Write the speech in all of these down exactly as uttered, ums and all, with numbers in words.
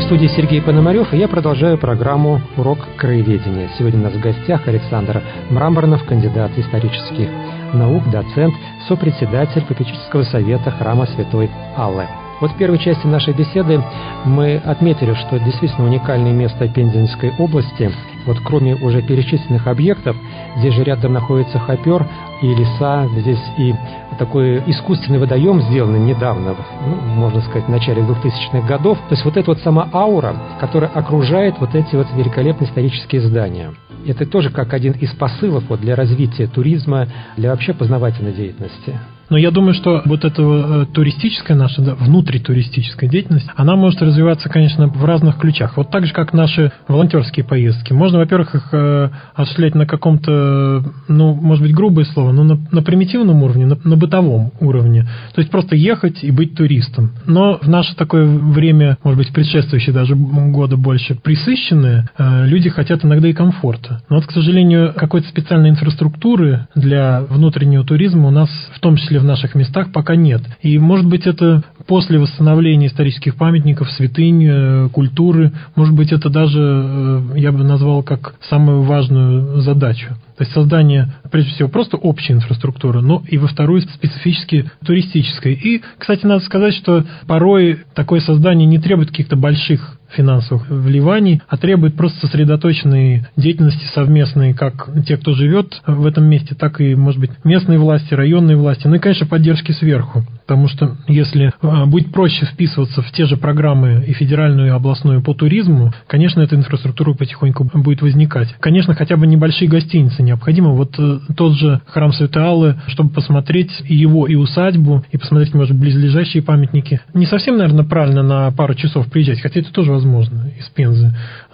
студии Сергей Пономарев, и я продолжаю программу «Урок краеведения». Сегодня у нас в гостях Александр Мраморнов, кандидат исторических наук, доцент, сопредседатель попечительского совета храма Святой Аллы. Вот в первой части нашей беседы мы отметили, что действительно уникальное место Пензенской области. Вот кроме уже перечисленных объектов, здесь же рядом находится хопер и леса, здесь и такой искусственный водоем, сделанный недавно, ну, можно сказать, в начале двухтысячных годов. То есть вот эта вот сама аура, которая окружает вот эти вот великолепные исторические здания. Это тоже как один из посылов вот для развития туризма, для вообще познавательной деятельности. Но я думаю, что вот эта э, туристическая наша, да, внутритуристическая деятельность, она может развиваться, конечно, в разных ключах. Вот так же, как наши волонтерские поездки. Можно, во-первых, их э, осуществлять на каком-то, ну, может быть, грубое слово, но на, на примитивном уровне, на, на бытовом уровне. То есть просто ехать и быть туристом. Но в наше такое время, может быть, предшествующее даже года больше, присыщенное, э, люди хотят иногда и комфорта. Но вот, к сожалению, какой-то специальной инфраструктуры для внутреннего туризма у нас, в том числе в наших местах, пока нет. И, может быть, это после восстановления исторических памятников, святынь, культуры, может быть, это даже, я бы назвал, как самую важную задачу. То есть создание, прежде всего, просто общей инфраструктуры, но и во вторую специфически туристической. И, кстати, надо сказать, что порой такое создание не требует каких-то больших финансовых вливаний, а требует просто сосредоточенной деятельности совместной, как те, кто живет в этом месте, так и, может быть, местные власти, районные власти, ну и, конечно, поддержки сверху. Потому что если будет проще вписываться в те же программы и федеральную, и областную по туризму, конечно, эта инфраструктура потихоньку будет возникать. Конечно, хотя бы небольшие гостиницы необходимы. Вот тот же храм Святой Аллы, чтобы посмотреть и его, и усадьбу, и посмотреть, может, близлежащие памятники. Не совсем, наверное, правильно на пару часов приезжать, хотя это тоже возможно из Пензы.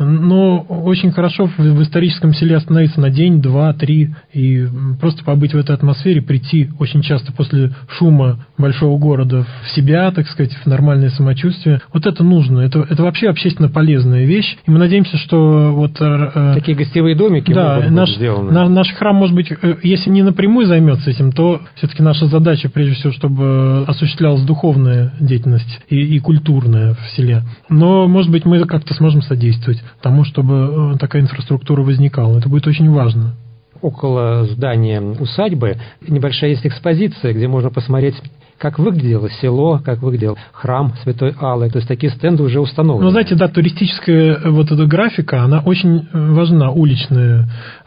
Но очень хорошо в историческом селе остановиться на день, два, три, и просто побыть в этой атмосфере, прийти очень часто после шума большого города в себя, так сказать, в нормальное самочувствие. Вот это нужно. Это, это вообще общественно полезная вещь. И мы надеемся, что вот... Э, Такие гостевые домики да, могут наш, быть сделаны. На, наш храм, может быть, если не напрямую займется этим, то все-таки наша задача, прежде всего, чтобы осуществлялась духовная деятельность и, и культурная в селе. Но, может быть, мы как-то сможем содействовать тому, чтобы такая инфраструктура возникала. Это будет очень важно. Около здания усадьбы небольшая есть экспозиция, где можно посмотреть, как выглядело село, как выглядел храм Святой Аллы. То есть такие стенды уже установлены. Ну, знаете, да, туристическая вот эта графика, она очень важна, уличная.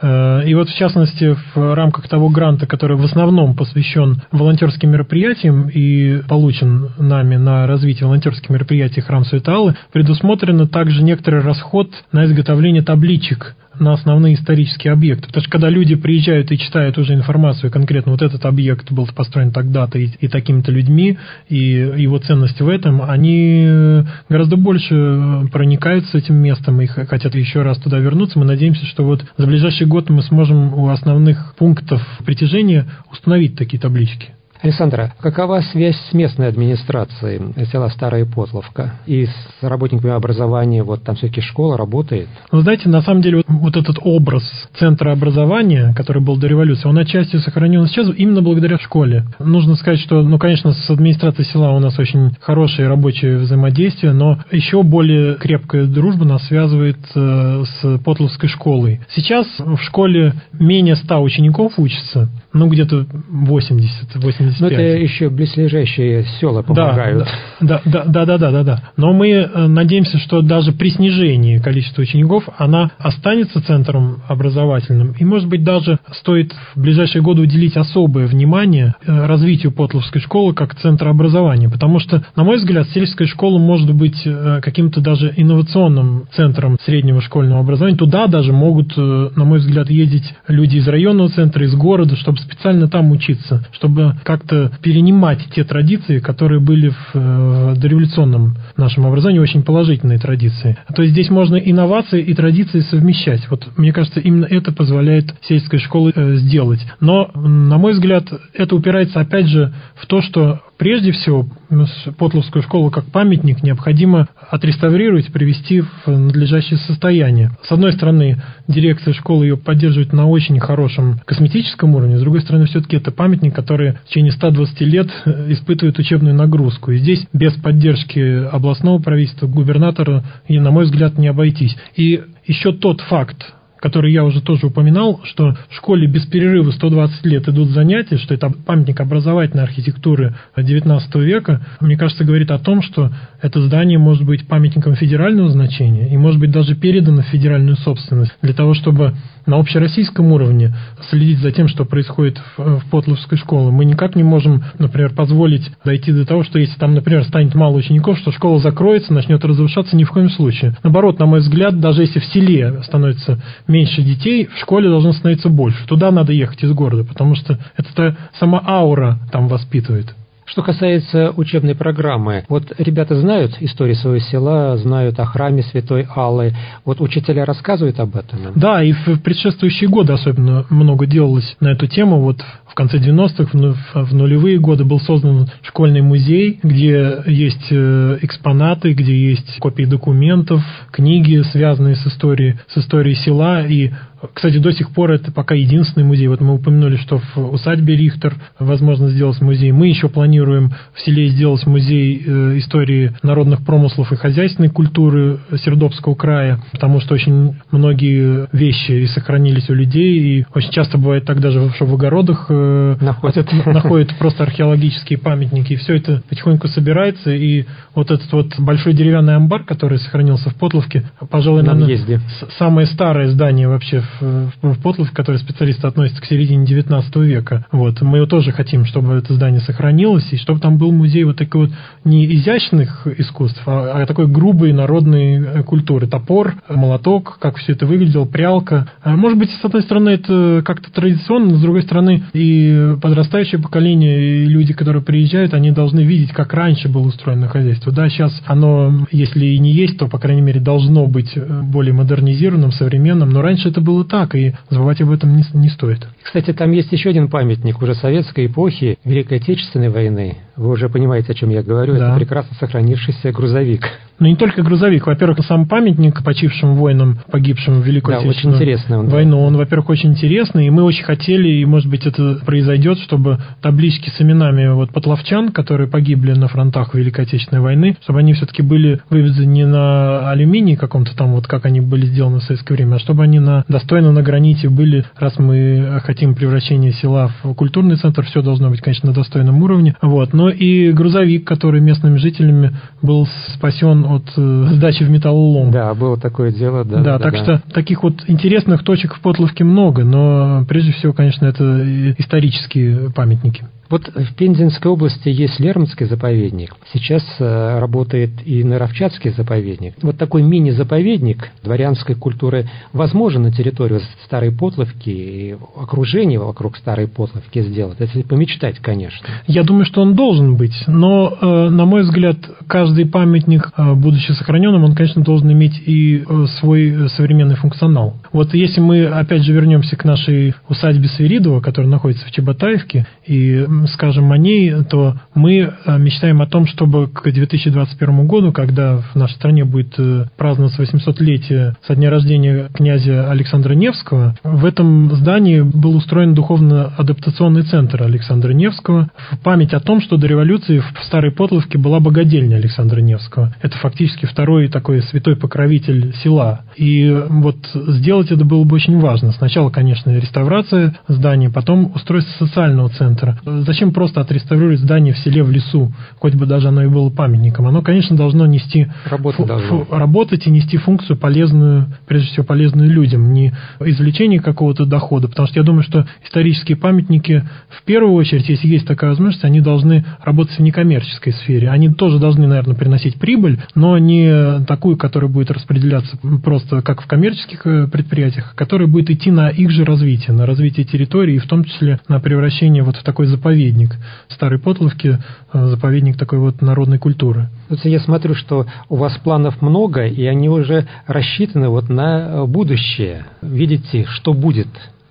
И вот, в частности, в рамках того гранта, который в основном посвящен волонтерским мероприятиям и получен нами на развитие волонтерских мероприятий храм Святой Аллы, предусмотрено также некоторый расход на изготовление табличек на основные исторические объекты. Потому что когда люди приезжают и читают уже информацию, конкретно вот этот объект был построен тогда-то и, и такими-то людьми, и его ценность в этом, они гораздо больше проникаются этим местом и хотят еще раз туда вернуться. Мы надеемся, что вот за ближайший год мы сможем у основных пунктов притяжения установить такие таблички. Александра, какова связь с местной администрацией села Старая Потловка и с работниками образования? Вот там все-таки школа работает. Вы знаете, на самом деле вот, вот этот образ центра образования, который был до революции, он отчасти сохранен сейчас именно благодаря школе. Нужно сказать, что, ну, конечно, с администрацией села у нас очень хорошее рабочее взаимодействие, но еще более крепкая дружба нас связывает э, с Потловской школой. Сейчас в школе менее ста учеников учатся, ну, где-то восемьдесят-восемьдесят пять. Но это еще близлежащие села помогают. Да, да, да, да, да, да, да. Но мы надеемся, что даже при снижении количества учеников она останется центром образовательным. И, может быть, даже стоит в ближайшие годы уделить особое внимание развитию Потловской школы как центра образования. Потому что, на мой взгляд, сельская школа может быть каким-то даже инновационным центром среднего школьного образования. Туда даже могут, на мой взгляд, ездить люди из районного центра, из города, чтобы специально там учиться, чтобы как-то перенимать те традиции, которые были в, в дореволюционном нашем образовании, очень положительные традиции. То есть здесь можно инновации и традиции совмещать. Вот мне кажется, именно это позволяет сельская школа э, сделать. Но, на мой взгляд, это упирается опять же в то, что прежде всего Потловскую школу как памятник необходимо отреставрировать, привести в надлежащее состояние. С одной стороны, дирекция школы ее поддерживает на очень хорошем косметическом уровне, с другой стороны, все-таки это памятник, который в течение ста двадцати лет испытывает учебную нагрузку. И здесь без поддержки областного правительства, губернатора, и, на мой взгляд, не обойтись. И еще тот факт, который я уже тоже упоминал, что в школе без перерыва сто двадцать лет идут занятия, что это памятник образовательной архитектуры девятнадцатого века, мне кажется, говорит о том, что это здание может быть памятником федерального значения и может быть даже передано в федеральную собственность для того, чтобы на общероссийском уровне следить за тем, что происходит в, в Потловской школе. Мы никак не можем, например, позволить дойти до того, что если там, например, станет мало учеников, что школа закроется, начнет разрушаться, ни в коем случае. Наоборот, на мой взгляд, даже если в селе становится меньше детей, в школе должно становиться больше. Туда надо ехать из города, потому что это сама аура там воспитывает. Что касается учебной программы, вот ребята знают историю своего села, знают о храме Святой Аллы. Вот учителя рассказывают об этом? Да, и в предшествующие годы особенно много делалось на эту тему. Вот в конце девяностых, в нулевые годы был создан школьный музей, где есть экспонаты, где есть копии документов, книги, связанные с историей, с историей села. И, кстати, до сих пор это пока единственный музей. Вот мы упомянули, что в усадьбе Рихтер возможно сделать музей. Мы еще планируем в селе сделать музей истории народных промыслов и хозяйственной культуры Сердобского края, потому что очень многие вещи и сохранились у людей, и очень часто бывает так даже, что в огородах находят, находят просто археологические памятники, и все это потихоньку собирается, и вот этот вот большой деревянный амбар, который сохранился в Потловке, пожалуй, наверное, самое старое здание вообще в, в Потловке, которое специалисты относятся к середине девятнадцатого века. Вот. Мы его тоже хотим, чтобы это здание сохранилось, и чтобы там был музей вот такой вот не изящных искусств, а, а такой грубой народной культуры. Топор, молоток, как все это выглядело, прялка. Может быть, с одной стороны, это как-то традиционно, с другой стороны, и подрастающее поколение, и люди, которые приезжают, они должны видеть, как раньше было устроено хозяйство. Да, сейчас оно, если и не есть, то, по крайней мере, должно быть более модернизированным, современным, но раньше это было так, и забывать об этом не, не стоит. Кстати, там есть еще один памятник уже советской эпохи, Великой Отечественной войны. Вы уже понимаете, о чем я говорю. Да. Это прекрасно сохранившийся грузовик. Но не только грузовик. Во-первых, сам памятник почившим воинам, погибшим в Великую да, Отечественную очень интересный он, войну, да. он, во-первых, очень интересный, и мы очень хотели, и, может быть, это произойдет, чтобы таблички с именами вот потловчан, которые погибли на фронтах Великой Отечественной войны, чтобы они все-таки были выведены не на алюминии каком-то там, вот как они были сделаны в советское время, а чтобы они на, достойно на граните были, раз мы хотим превращения села в культурный центр, все должно быть, конечно, на достойном уровне. Вот. Но и грузовик, который местными жителями был спасен от э, сдачи в металлолом. Да, было такое дело. Да, да, да так да. что таких вот интересных точек в Потловке много, но прежде всего, конечно, это исторические памятники. Вот в Пензенской области есть Лермонтский заповедник. Сейчас э, работает и Наровчатский заповедник. Вот такой мини-заповедник дворянской культуры возможен на территории Старой Потловки и окружение вокруг Старой Потловки сделать, если помечтать, конечно. Я думаю, что он должен быть, но, э, на мой взгляд, каждый памятник, э, будучи сохраненным, он, конечно, должен иметь и э, свой современный функционал. Вот если мы, опять же, вернемся к нашей усадьбе Свиридова, которая находится в Чеботаевке, и скажем о ней, то мы мечтаем о том, чтобы к две тысячи двадцать первому году, когда в нашей стране будет праздноваться восьмисотлетие со дня рождения князя Александра Невского, в этом здании был устроен духовно-адаптационный центр Александра Невского в память о том, что до революции в Старой Потловке была богадельня Александра Невского. Это фактически второй такой святой покровитель села. И вот сделать это было бы очень важно. Сначала, конечно, реставрация здания, потом устройство социального центра. Зачем просто отреставрировать здание в селе, в лесу, хоть бы даже оно и было памятником? Оно, конечно, должно нести фу- фу- работать и нести функцию полезную, прежде всего полезную людям, не извлечение какого-то дохода, потому что я думаю, что исторические памятники, в первую очередь, если есть такая возможность, они должны работать в некоммерческой сфере. Они тоже должны, наверное, приносить прибыль, но не такую, которая будет распределяться просто как в коммерческих предприятиях, а которая будет идти на их же развитие, на развитие территории, и в том числе на превращение вот в такой заповедник Старой Потловки, заповедник такой вот народной культуры. Я смотрю, что у вас планов много, и они уже рассчитаны вот на будущее. Видите, что будет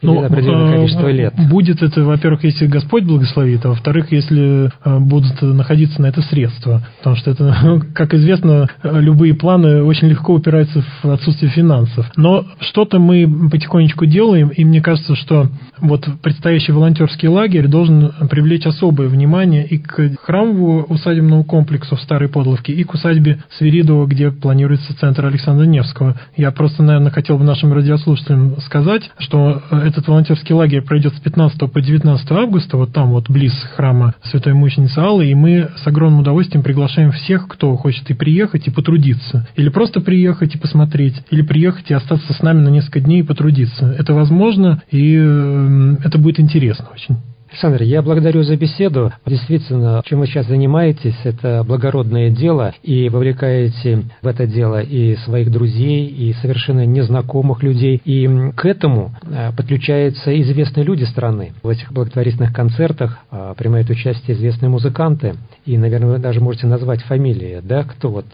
или ну, определенное количество лет? Будет это, во-первых, если Господь благословит, а во-вторых, если будут находиться на это средства. Потому что это, как известно, любые планы очень легко упираются в отсутствие финансов. Но что-то мы потихонечку делаем, и мне кажется, что вот предстоящий волонтерский лагерь должен привлечь особое внимание и к храмовому усадебному комплексу в Старой Подловке, и к усадьбе Свиридова, где планируется центр Александра Невского. Я просто, наверное, хотел бы нашим радиослушателям сказать, что этот волонтерский лагерь пройдет с пятнадцатого по девятнадцатое августа, вот там вот близ храма Святой Мученицы Аллы, и мы с огромным удовольствием приглашаем всех, кто хочет и приехать, и потрудиться. Или просто приехать и посмотреть, или приехать и остаться с нами на несколько дней и потрудиться. Это возможно, и это будет интересно очень. Александр, я благодарю за беседу. Действительно, чем вы сейчас занимаетесь, это благородное дело, и вовлекаете в это дело и своих друзей, и совершенно незнакомых людей. И к этому подключаются известные люди страны. В этих благотворительных концертах принимают участие известные музыканты, и, наверное, вы даже можете назвать фамилии, да, кто вот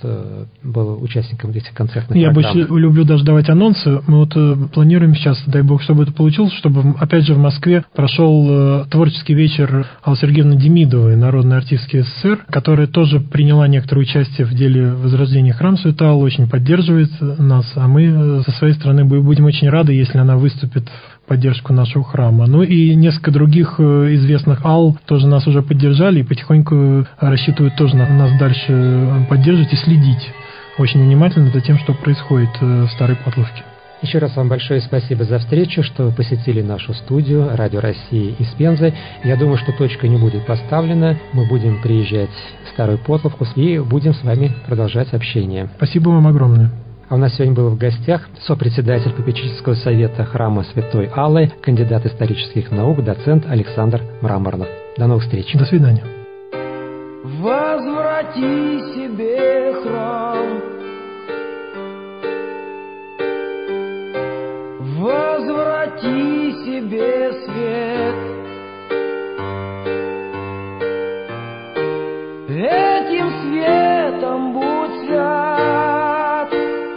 был участником этих концертных Я программ. Я больше люблю даже давать анонсы. Мы вот планируем сейчас, дай бог, чтобы это получилось, чтобы, опять же, в Москве прошел творческий Творческий вечер Аллы Сергеевны Демидовой, народной артистки СССР, которая тоже приняла некоторое участие в деле возрождения храма Святой Аллы, очень поддерживает нас, а мы со своей стороны будем очень рады, если она выступит в поддержку нашего храма. Ну и несколько других известных алл тоже нас уже поддержали и потихоньку рассчитывают тоже нас дальше поддерживать и следить очень внимательно за тем, что происходит в Старой Подловке. Еще раз вам большое спасибо за встречу, что вы посетили нашу студию Радио России из Пензы. Я думаю, что точка не будет поставлена. Мы будем приезжать в Старую Подловку и будем с вами продолжать общение. Спасибо вам огромное. А у нас сегодня был в гостях сопредседатель попечительского совета храма Святой Аллы, кандидат исторических наук, доцент Александр Мраморнов. До новых встреч. До свидания. Возврати себе храм, возврати себе свет. Этим светом будь свят,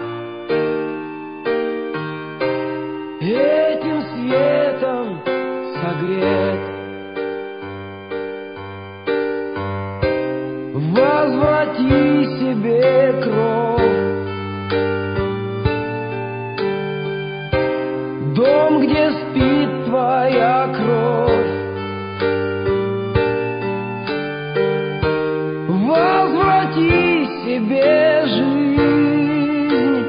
этим светом согрет. Возврати себе кровь, дом, где спит твоя кровь. Возврати себе жизнь,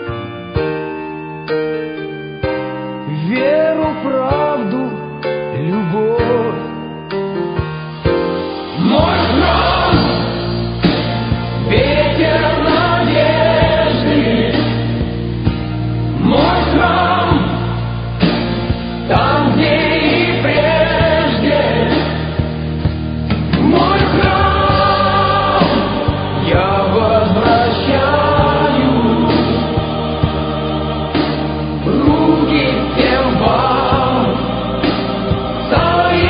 веру, правду, любовь. Мой храм, ветер надежды, мой храм, там, где и прежде, мой храм, я возвращаю руки всем вам, своим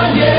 надежда.